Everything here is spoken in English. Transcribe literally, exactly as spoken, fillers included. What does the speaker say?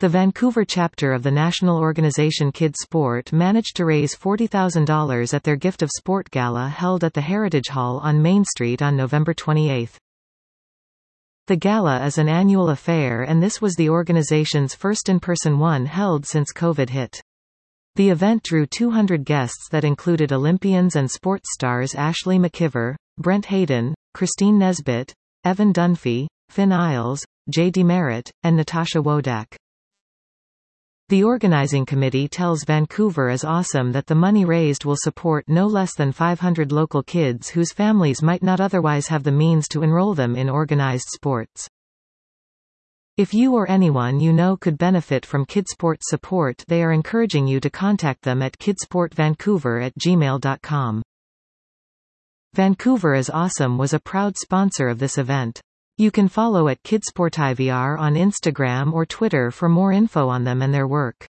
The Vancouver chapter of the national organization Kids Sport managed to raise forty thousand dollars at their Gift of Sport Gala held at the Heritage Hall on Main Street on November twenty-eighth. The gala is an annual affair, and this was the organization's first in-person one held since COVID hit. The event drew two hundred guests that included Olympians and sports stars Ashley McIver, Brent Hayden, Christine Nesbitt, Evan Dunphy, Finn Isles, Jay Demerit, and Natasha Wodak. The organizing committee tells Vancouver is awesome that the money raised will support no less than five hundred local kids whose families might not otherwise have the means to enroll them in organized sports. If you or anyone you know could benefit from KidSport support, they are encouraging you to contact them at kidsportvancouver at gmail dot com. Vancouver is Awesome was a proud sponsor of this event. You can follow at KidSportivr on Instagram or Twitter for more info on them and their work.